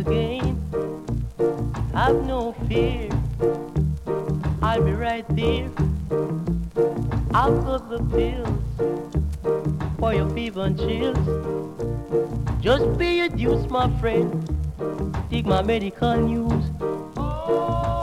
again. Have no fear, I'll be right there. I'll put the pills for your fever and chills. Just pay your dues, my friend. Take my medical news. Oh.